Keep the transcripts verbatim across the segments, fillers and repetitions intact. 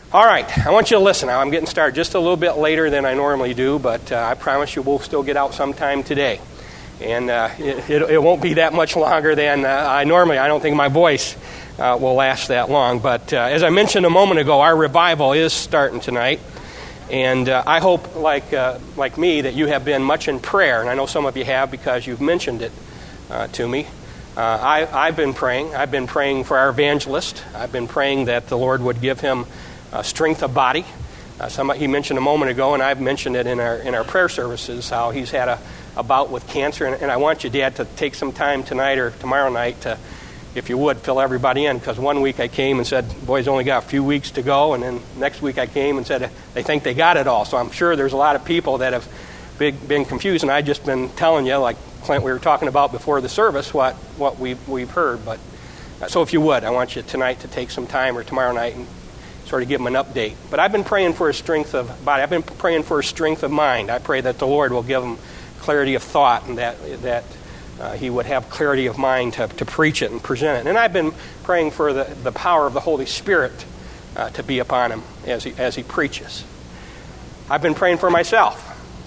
All right, I want you to listen now. I'm getting started just a little bit later than I normally do, but uh, I promise you we'll still get out sometime today. And uh, it, it, it won't be that much longer than uh, I normally. I don't think my voice uh, will last that long. But uh, as I mentioned a moment ago, our revival is starting tonight. And uh, I hope, like uh, like me, that you have been much in prayer. And I know some of you have because you've mentioned it uh, to me. Uh, I, I've been praying. I've been praying for our evangelist. I've been praying that the Lord would give him uh, strength of body. Uh, some, he mentioned a moment ago, and I've mentioned it in our in our prayer services, how he's had a, a bout with cancer. And, and I want you, Dad, to take some time tonight or tomorrow night to, if you would, fill everybody in. Because one week I came and said, boys, only got a few weeks to go. And then next week I came and said, they think they got it all. So I'm sure there's a lot of people that have been, been confused. And I've just been telling you, like Clint, we were talking about before the service, what, what we've, we've heard. But uh, so if you would, I want you tonight to take some time or tomorrow night and sort of give him an update. But I've been praying for his strength of body. I've been praying for his strength of mind. I pray that the Lord will give him clarity of thought and that that uh, he would have clarity of mind to, to preach it and present it. And I've been praying for the, the power of the Holy Spirit uh, to be upon him as he, as he preaches. I've been praying for myself.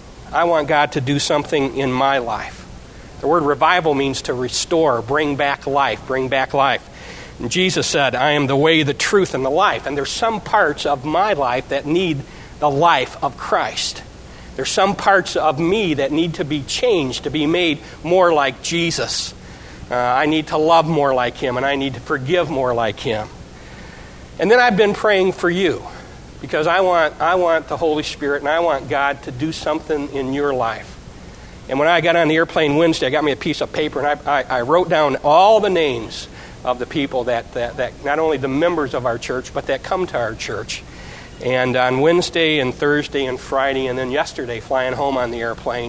I want God to do something in my life. The word revival means to restore, bring back life, bring back life. And Jesus said, I am the way, the truth, and the life. And there's some parts of my life that need the life of Christ. There's some parts of me that need to be changed, to be made more like Jesus. Uh, I need to love more like him, and I need to forgive more like him. And then I've been praying for you, because I want I want the Holy Spirit, and I want God to do something in your life. And when I got on the airplane Wednesday, I got me a piece of paper, and I, I, I wrote down all the names of the people that, that, that, not only the members of our church, but that come to our church. And on Wednesday and Thursday and Friday and then yesterday, flying home on the airplane,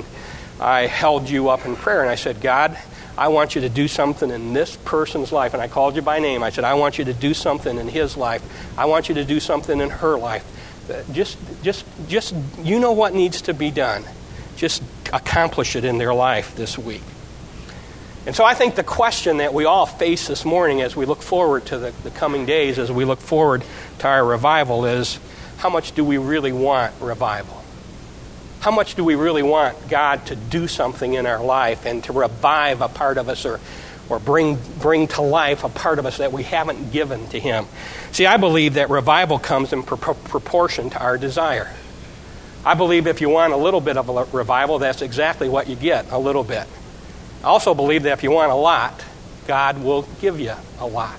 I held you up in prayer, and I said, God, I want you to do something in this person's life. And I called you by name. I said, I want you to do something in his life. I want you to do something in her life. Just, just, just, you know what needs to be done. Just accomplish it in their life this week. And so I think the question that we all face this morning as we look forward to the, the coming days, as we look forward to our revival, is how much do we really want revival? How much do we really want God to do something in our life and to revive a part of us or, or bring, bring to life a part of us that we haven't given to him? See, I believe that revival comes in pro- proportion to our desire. I believe if you want a little bit of a revival, that's exactly what you get, a little bit. I also believe that if you want a lot, God will give you a lot.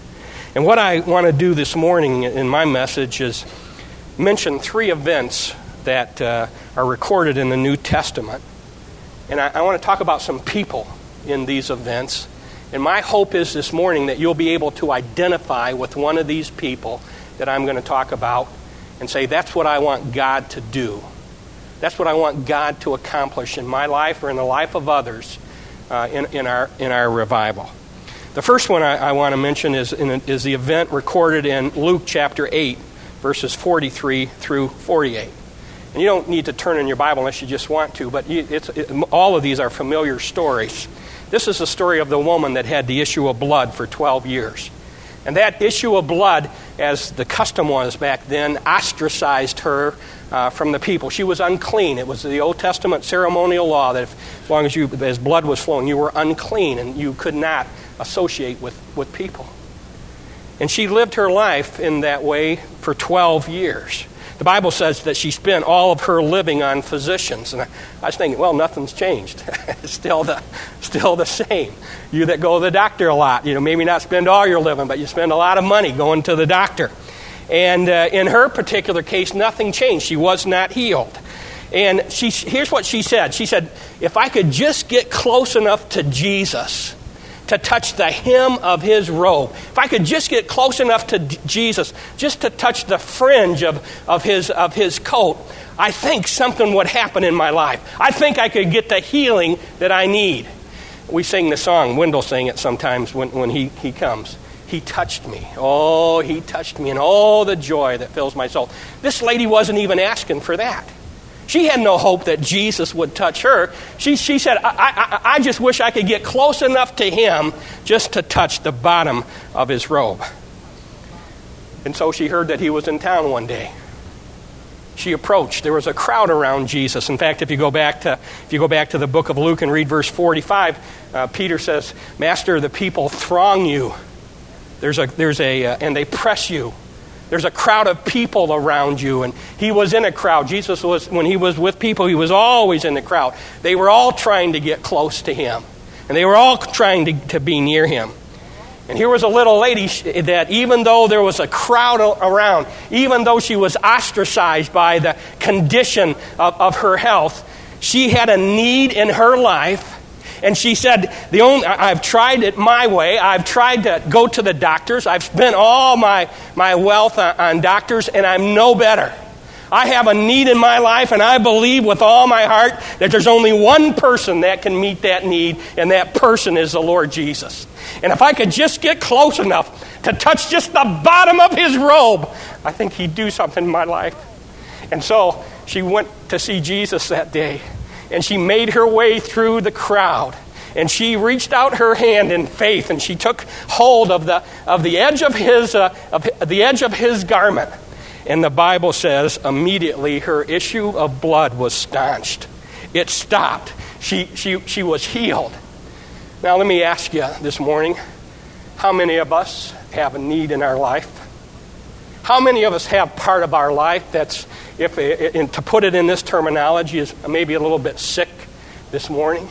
And what I want to do this morning in my message is mention three events that uh, are recorded in the New Testament. And I, I want to talk about some people in these events. And my hope is this morning that you'll be able to identify with one of these people that I'm going to talk about and say, that's what I want God to do. That's what I want God to accomplish in my life or in the life of others. Uh, in, in our in our revival. The first one I, I want to mention is in, is the event recorded in Luke chapter eight, verses forty-three through forty-eight. And you don't need to turn in your Bible unless you just want to, but you, it's, it, all of these are familiar stories. This is the story of the woman that had the issue of blood for twelve years. And that issue of blood, as the custom was back then, ostracized her uh, from the people. She was unclean. It was the Old Testament ceremonial law that if, as long as you, as blood was flowing, you were unclean and you could not associate with, with people. And she lived her life in that way for twelve years. The Bible says that she spent all of her living on physicians. And I, I was thinking, well, nothing's changed. It's still the still the same. You that go to the doctor a lot, you know, maybe not spend all your living, but you spend a lot of money going to the doctor. And uh, in her particular case, nothing changed. She was not healed. And she, here's what she said. She said, if I could just get close enough to Jesus to touch the hem of his robe. If I could just get close enough to D- Jesus, just to touch the fringe of, of his of his coat, I think something would happen in my life. I think I could get the healing that I need. We sing the song, Wendell sang it sometimes when, when he, he comes. He touched me. Oh, he touched me, and all the joy that fills my soul. This lady wasn't even asking for that. She had no hope that Jesus would touch her. She, she said, I, I, I just wish I could get close enough to him just to touch the bottom of his robe. And so she heard that he was in town one day. She approached. There was a crowd around Jesus. In fact, if you go back to if you go back to the book of Luke and read verse forty-five, uh, Peter says, "Master, the people throng you. There's a there's a uh, and they press you. There's a crowd of people around you." And he was in a crowd. Jesus was, when he was with people, he was always in the crowd. They were all trying to get close to him, and they were all trying to, to be near him. And here was a little lady that, even though there was a crowd around, even though she was ostracized by the condition of, of her health, she had a need in her life. And she said, "The only I've tried it my way. I've tried to go to the doctors. I've spent all my, my wealth on, on doctors, and I'm no better. I have a need in my life, and I believe with all my heart that there's only one person that can meet that need, and that person is the Lord Jesus. And if I could just get close enough to touch just the bottom of his robe, I think he'd do something in my life." And so she went to see Jesus that day, and she made her way through the crowd, and she reached out her hand in faith, and she took hold of the of the edge of his uh, of the edge of his garment. And the Bible says immediately her issue of blood was staunched. It stopped. She, she, she was healed. Now let me ask you this morning, how many of us have a need in our life? How many of us have part of our life that's, if and to put it in this terminology, is maybe a little bit sick this morning?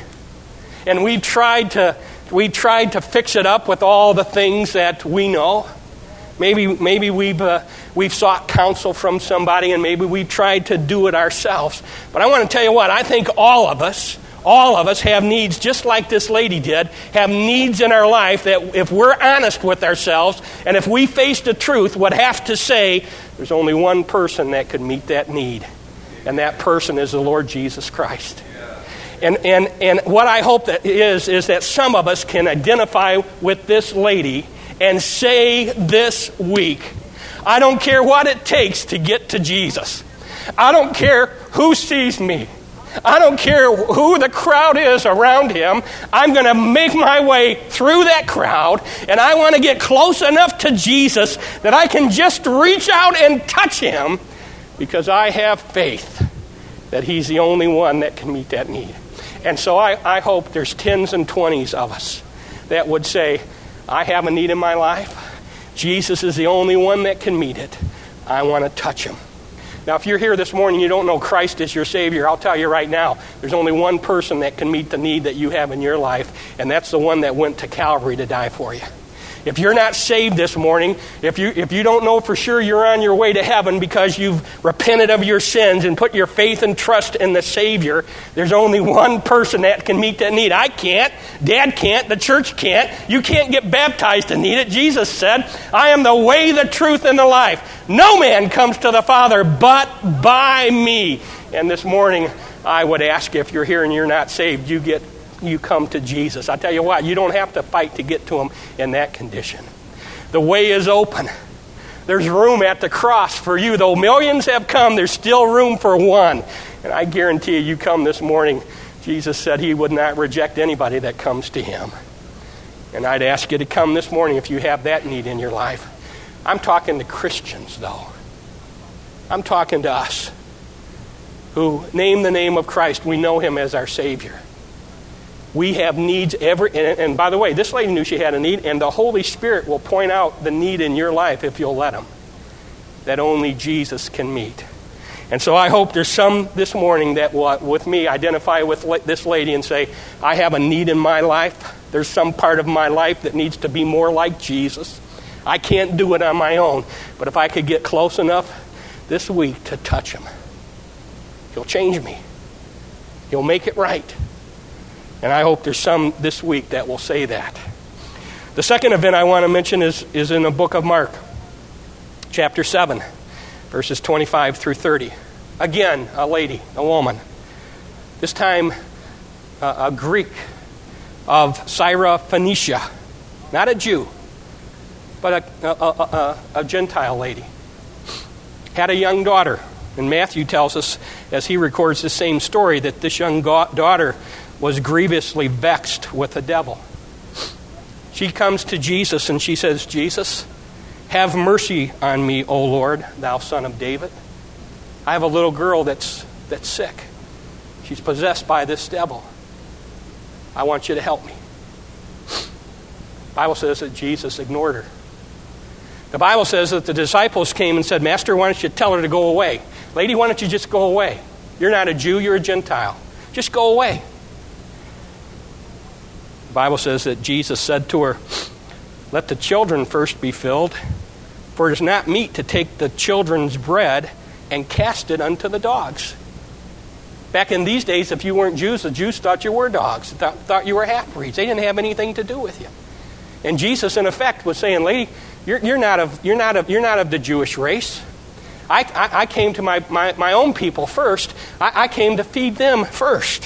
And we tried to we tried to fix it up with all the things that we know. Maybe maybe we've uh, we've sought counsel from somebody, and maybe we've tried to do it ourselves. But I want to tell you what, I think all of us, all of us have needs, just like this lady did, have needs in our life that if we're honest with ourselves, and if we face the truth, would have to say, there's only one person that could meet that need. And that person is the Lord Jesus Christ. And and and what I hope that is, is that some of us can identify with this lady and say this week, I don't care what it takes to get to Jesus. I don't care who sees me. I don't care who the crowd is around him. I'm going to make my way through that crowd, and I want to get close enough to Jesus that I can just reach out and touch him, because I have faith that he's the only one that can meet that need. And so I, I hope there's tens and twenties of us that would say, I have a need in my life. Jesus is the only one that can meet it. I want to touch him. Now, if you're here this morning and you don't know Christ as your Savior, I'll tell you right now, there's only one person that can meet the need that you have in your life, and that's the one that went to Calvary to die for you. If you're not saved this morning, if you if you don't know for sure you're on your way to heaven because you've repented of your sins and put your faith and trust in the Savior, there's only one person that can meet that need. I can't. Dad can't. The church can't. You can't get baptized to need it. Jesus said, I am the way, the truth, and the life. No man comes to the Father but by me. And this morning, I would ask you, if you're here and you're not saved, you get you come to Jesus. I tell you what, you don't have to fight to get to him in that condition. The way is open. There's room at the cross for you. Though millions have come, there's still room for one. And I guarantee you, you come this morning, Jesus said he would not reject anybody that comes to him. And I'd ask you to come this morning if you have that need in your life. I'm talking to Christians, though. I'm talking to us who name the name of Christ. We know him as our Savior. We have needs every, and, and by the way, this lady knew she had a need, and the Holy Spirit will point out the need in your life if you'll let him, that only Jesus can meet. And so I hope there's some this morning that will, with me, identify with this lady and say, I have a need in my life. There's some part of my life that needs to be more like Jesus. I can't do it on my own, but if I could get close enough this week to touch him, he'll change me. He'll make it right. And I hope there's some this week that will say that. The second event I want to mention is, is in the book of Mark, chapter seven, verses twenty-five through thirty. Again, a lady, a woman. This time, uh, a Greek of Syrophoenicia. Not a Jew, but a, a, a, a Gentile lady. Had a young daughter. And Matthew tells us, as he records the same story, that this young go- daughter was grievously vexed with the devil. She comes to Jesus and she says, Jesus, Have mercy on me, O Lord, thou Son of David. I have a little girl that's that's sick. She's possessed by this devil. I want you to help me. The Bible says that Jesus ignored her. The Bible says that the disciples came and said, Master, why don't you tell her to go away? Lady, why don't you just go away? You're not a Jew, you're a Gentile. Just go away. The Bible says that Jesus said to her, let the children first be filled, for it is not meet to take the children's bread and cast it unto the dogs. Back in these days, if you weren't Jews, the Jews thought you were dogs, thought, thought you were half-breeds. They didn't have anything to do with you. And Jesus, in effect, was saying, lady, you're, you're, not, of, you're, not, of, you're not of the Jewish race. I, I, I came to my, my, my own people first. I, I came to feed them first.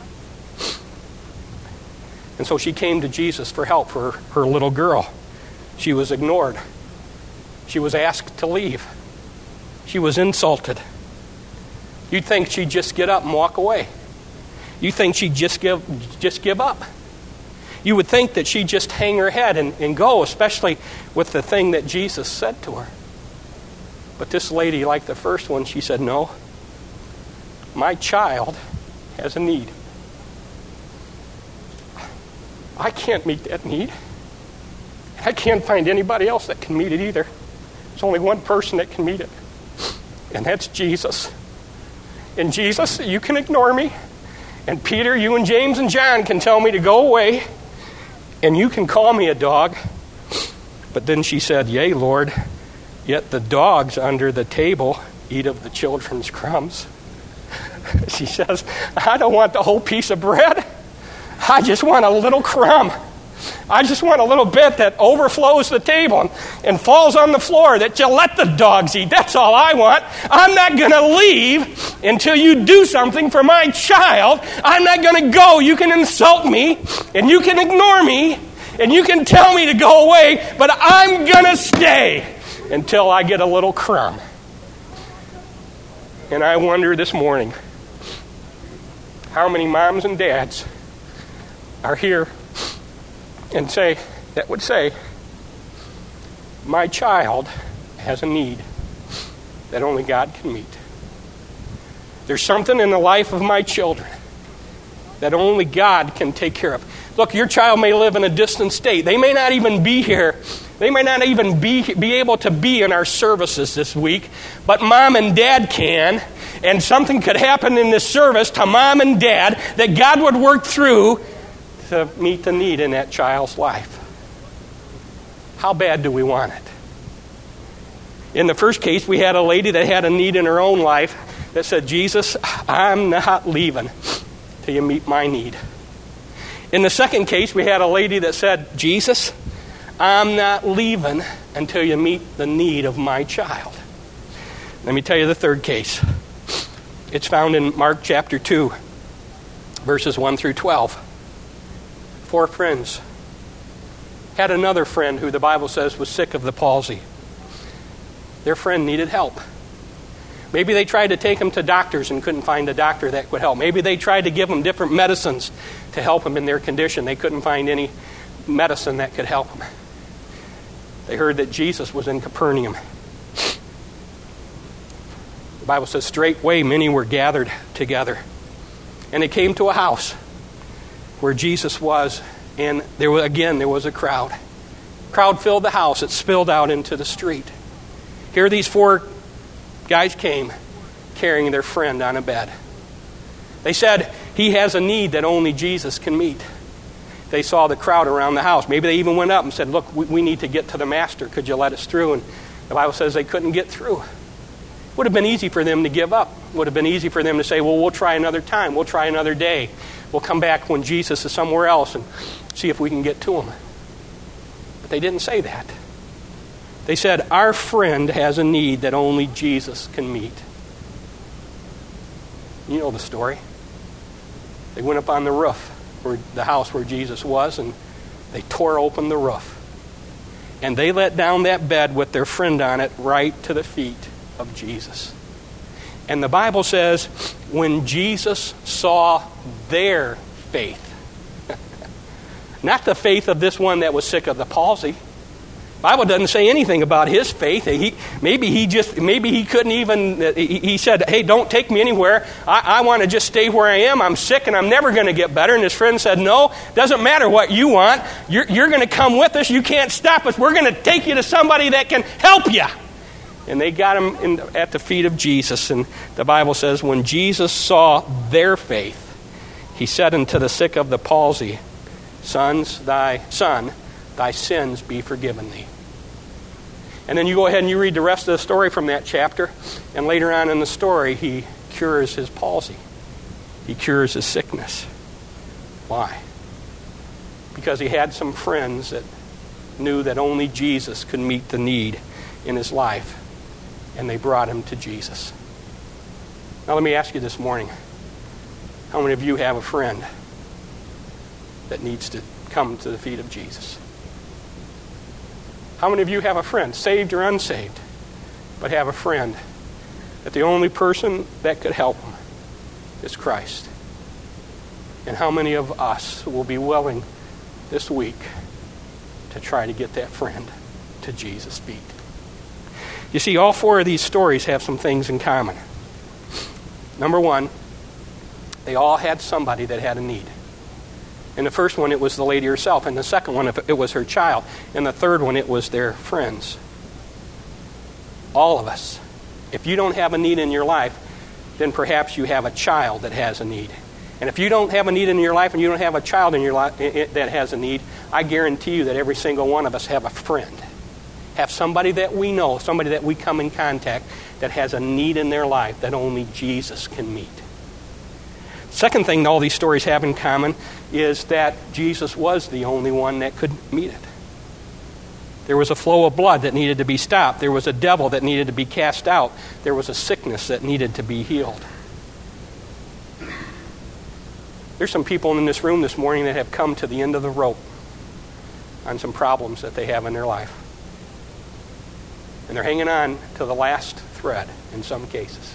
And so she came to Jesus for help for her, her little girl. She was ignored. She was asked to leave. She was insulted. You'd think she'd just get up and walk away. You think she'd just give, just give up. You would think that she'd just hang her head and, and go, especially with the thing that Jesus said to her. But this lady, like the first one, she said, no, my child has a need. I can't meet that need. I can't find anybody else that can meet it either. There's only one person that can meet it, and that's Jesus. And Jesus, you can ignore me, and Peter, you and James and John can tell me to go away, and you can call me a dog. But then she said, yea, Lord, yet the dogs under the table eat of the children's crumbs. She says, I don't want the whole piece of bread. I just want a little crumb. I just want a little bit that overflows the table and, and falls on the floor that you let the dogs eat. That's all I want. I'm not going to leave until you do something for my child. I'm not going to go. You can insult me and you can ignore me and you can tell me to go away, but I'm going to stay until I get a little crumb. And I wonder this morning, how many moms and dads are here and say, that would say, my child has a need that only God can meet. There's something in the life of my children that only God can take care of. Look, your child may live in a distant state. They may not even be here. They may not even be, be able to be in our services this week, but mom and dad can, and something could happen in this service to mom and dad that God would work through to meet the need in that child's life. How bad do we want it? In the first case, we had a lady that had a need in her own life that said, Jesus, I'm not leaving till you meet my need. In the second case, we had a lady that said, Jesus, I'm not leaving until you meet the need of my child. Let me tell you the third case. It's found in Mark chapter two, verses one through twelve. Four friends had another friend who the Bible says was sick of the palsy. Their friend needed help. Maybe they tried to take him to doctors and couldn't find a doctor that would help. Maybe they tried to give him different medicines to help him in their condition. They couldn't find any medicine that could help him. They heard that Jesus was in Capernaum. The Bible says, straightway many were gathered together. And they came to a house where Jesus was, and there was, again, there was a crowd. Crowd filled the house. It spilled out into the street. Here these four guys came carrying their friend on a bed. They said, he has a need that only Jesus can meet. They saw the crowd around the house. Maybe they even went up and said, look, we, we need to get to the master. Could you let us through? And the Bible says they couldn't get through. It would have been easy for them to give up. It would have been easy for them to say, well, we'll try another time. We'll try another day. We'll come back when Jesus is somewhere else and see if we can get to him. But they didn't say that. They said, our friend has a need that only Jesus can meet. You know the story. They went up on the roof, where the house where Jesus was, and they tore open the roof. And they let down that bed with their friend on it right to the feet of Jesus. And the Bible says, when Jesus saw their faith, not the faith of this one that was sick of the palsy, Bible doesn't say anything about his faith. He, maybe he just, maybe he couldn't even, he, he said, hey, don't take me anywhere. I, I want to just stay where I am. I'm sick and I'm never going to get better. And his friend said, no, doesn't matter what you want. You're, you're going to come with us. You can't stop us. We're going to take you to somebody that can help you. And they got him in, at the feet of Jesus. And the Bible says, when Jesus saw their faith, he said unto the sick of the palsy, Sons, thy son, thy sins be forgiven thee. And then you go ahead and you read the rest of the story from that chapter. And later on in the story, he cures his palsy. He cures his sickness. Why? Because he had some friends that knew that only Jesus could meet the need in his life. And they brought him to Jesus. Now let me ask you this morning. How many of you have a friend that needs to come to the feet of Jesus? How many of you have a friend, saved or unsaved, but have a friend that the only person that could help them is Christ? And how many of us will be willing this week to try to get that friend to Jesus' feet? You see, all four of these stories have some things in common. Number one, they all had somebody that had a need. In the first one, it was the lady herself. In the second one, it was her child. In the third one, it was their friends. All of us. If you don't have a need in your life, then perhaps you have a child that has a need. And if you don't have a need in your life and you don't have a child in your life that has a need, I guarantee you that every single one of us have a friend. Have somebody that we know, somebody that we come in contact that has a need in their life that only Jesus can meet. Second thing all these stories have in common is that Jesus was the only one that could meet it. There was a flow of blood that needed to be stopped. There was a devil that needed to be cast out. There was a sickness that needed to be healed. There's some people in this room this morning that have come to the end of the rope on some problems that they have in their life. And they're hanging on to the last thread in some cases.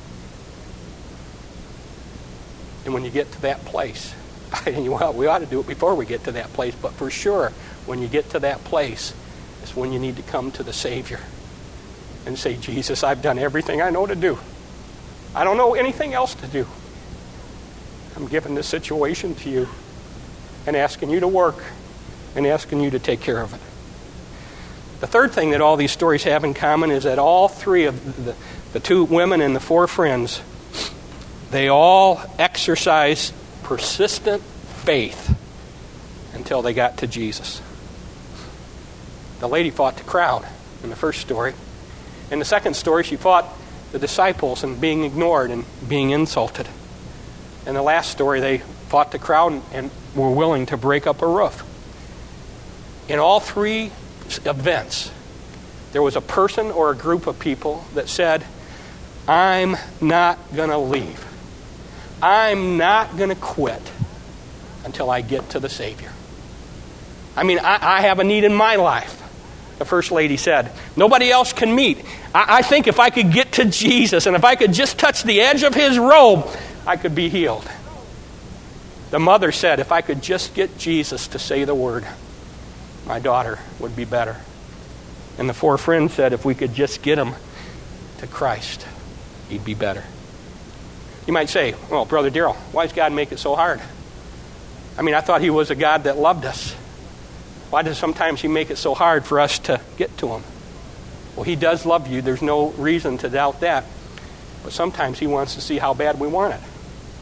And when you get to that place, well, we ought to do it before we get to that place, but for sure, when you get to that place, it's when you need to come to the Savior and say, Jesus, I've done everything I know to do. I don't know anything else to do. I'm giving this situation to you and asking you to work and asking you to take care of it. The third thing that all these stories have in common is that all three of the, the two women and the four friends, they all exercised persistent faith until they got to Jesus. The lady fought the crowd in the first story. In the second story, she fought the disciples and being ignored and being insulted. In the last story, they fought the crowd and were willing to break up a roof. In all three events, there was a person or a group of people that said, I'm not going to leave. I'm not going to quit until I get to the Savior. I mean, I, I have a need in my life. The first lady said, nobody else can meet. I, I think if I could get to Jesus and if I could just touch the edge of his robe, I could be healed. The mother said, if I could just get Jesus to say the word, my daughter would be better. And the four friends said, if we could just get him to Christ, he'd be better. You might say, well, Brother Darrell, why does God make it so hard? I mean, I thought he was a God that loved us. Why does sometimes he make it so hard for us to get to him? Well, he does love you. There's no reason to doubt that. But sometimes he wants to see how bad we want it.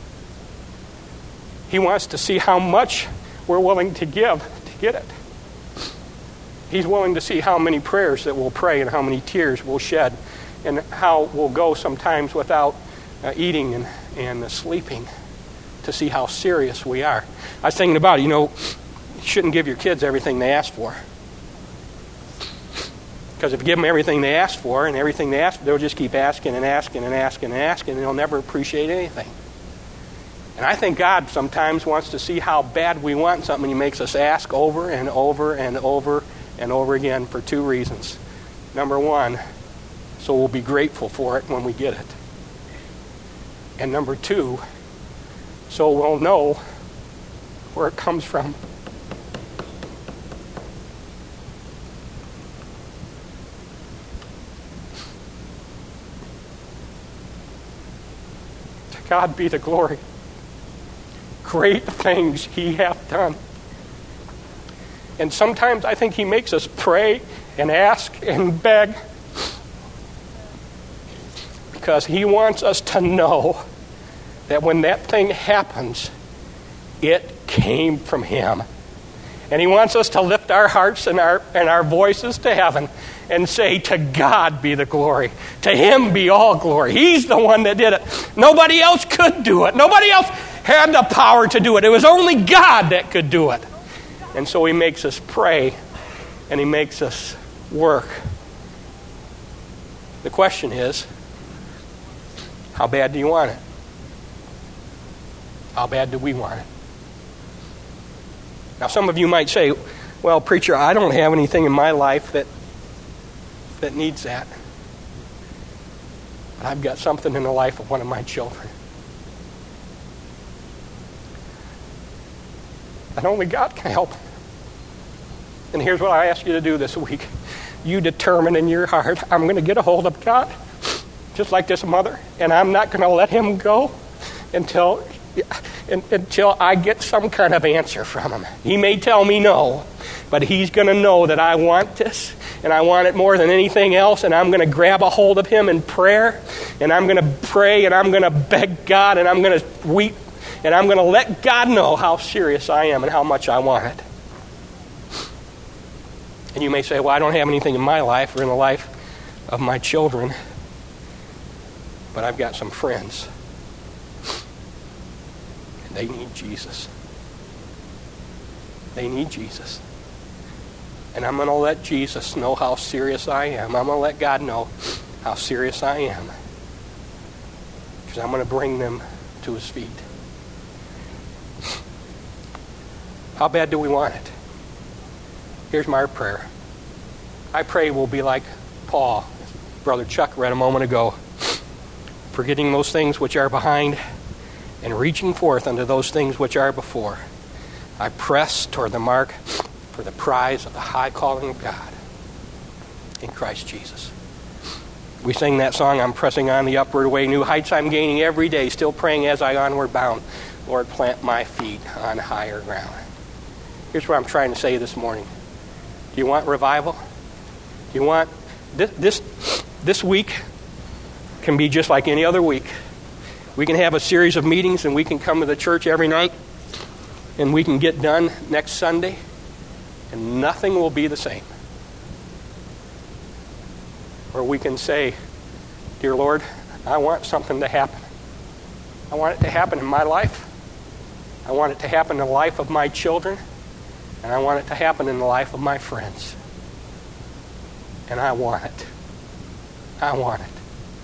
He wants to see how much we're willing to give to get it. He's willing to see how many prayers that we'll pray and how many tears we'll shed and how we'll go sometimes without uh, eating and, and uh, sleeping to see how serious we are. I was thinking about it, you know, you shouldn't give your kids everything they ask for. Because if you give them everything they ask for and everything they ask for, they'll just keep asking and asking and asking and asking and they'll never appreciate anything. And I think God sometimes wants to see how bad we want something. He makes us ask over and over and over and over again for two reasons. Number one, so we'll be grateful for it when we get it. And number two, so we'll know where it comes from. God be the glory. Great things he hath done. And sometimes I think he makes us pray and ask and beg because he wants us to know that when that thing happens, it came from him. And he wants us to lift our hearts and our and our voices to heaven and say, to God be the glory. To him be all glory. He's the one that did it. Nobody else could do it. Nobody else had the power to do it. It was only God that could do it. And so he makes us pray and he makes us work. The question is, how bad do you want it? How bad do we want it? Now, some of you might say, well, preacher, I don't have anything in my life that that needs that. But I've got something in the life of one of my children. And only God can help. And here's what I ask you to do this week. You determine in your heart, I'm going to get a hold of God, just like this mother, and I'm not going to let him go until... until I get some kind of answer from him. He may tell me no, but he's going to know that I want this, and I want it more than anything else, and I'm going to grab a hold of him in prayer, and I'm going to pray, and I'm going to beg God, and I'm going to weep, and I'm going to let God know how serious I am and how much I want it. And you may say, well, I don't have anything in my life or in the life of my children, but I've got some friends. They need Jesus. They need Jesus. And I'm going to let Jesus know how serious I am. I'm going to let God know how serious I am. Because I'm going to bring them to his feet. How bad do we want it? Here's my prayer. I pray we'll be like Paul, Brother Chuck read a moment ago. Forgetting those things which are behind and reaching forth unto those things which are before. I press toward the mark for the prize of the high calling of God in Christ Jesus. We sing that song, I'm pressing on the upward way, new heights I'm gaining every day, still praying as I onward bound. Lord, plant my feet on higher ground. Here's what I'm trying to say this morning. Do you want revival? Do you want... This, this, this week can be just like any other week. We can have a series of meetings and we can come to the church every night and we can get done next Sunday and nothing will be the same. Or we can say, dear Lord, I want something to happen. I want it to happen in my life. I want it to happen in the life of my children. And I want it to happen in the life of my friends. And I want it. I want it.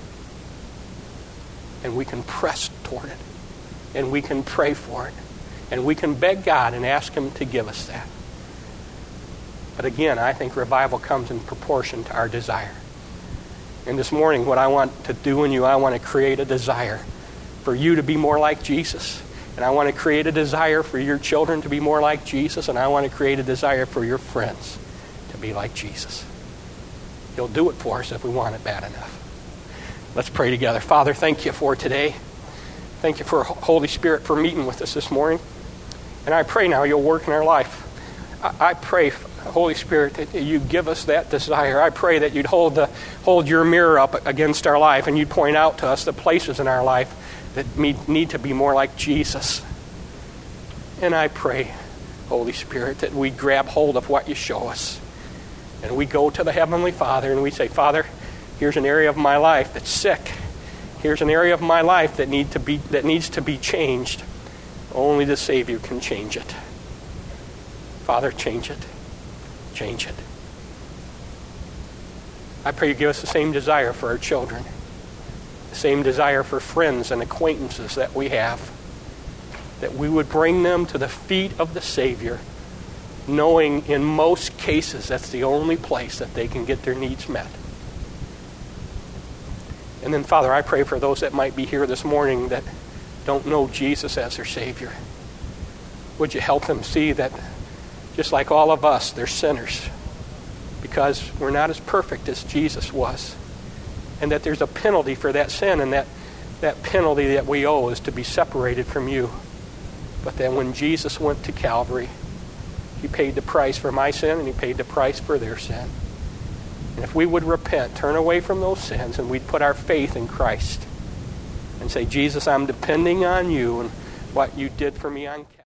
And we can press toward it. And we can pray for it. And we can beg God and ask him to give us that. But again, I think revival comes in proportion to our desire. And this morning, what I want to do in you, I want to create a desire for you to be more like Jesus. And I want to create a desire for your children to be more like Jesus. And I want to create a desire for your friends to be like Jesus. He'll do it for us if we want it bad enough. Let's pray together. Father, thank you for today. Thank you for Holy Spirit for meeting with us this morning. And I pray now you'll work in our life. I, I pray, Holy Spirit, that you give us that desire. I pray that you'd hold the hold your mirror up against our life and you'd point out to us the places in our life that need to be more like Jesus. And I pray, Holy Spirit, that we grab hold of what you show us. And we go to the Heavenly Father and we say, Father, here's an area of my life that's sick. Here's an area of my life that need to be that needs to be changed. Only the Savior can change it. Father, change it. Change it. I pray you give us the same desire for our children. The same desire for friends and acquaintances that we have. That we would bring them to the feet of the Savior, knowing in most cases that's the only place that they can get their needs met. And then, Father, I pray for those that might be here this morning that don't know Jesus as their Savior. Would you help them see that, just like all of us, they're sinners because we're not as perfect as Jesus was. And that there's a penalty for that sin and that, that penalty that we owe is to be separated from you. But then when Jesus went to Calvary, he paid the price for my sin and he paid the price for their sin. And if we would repent, turn away from those sins, and we'd put our faith in Christ and say, Jesus, I'm depending on you and what you did for me on Calvary.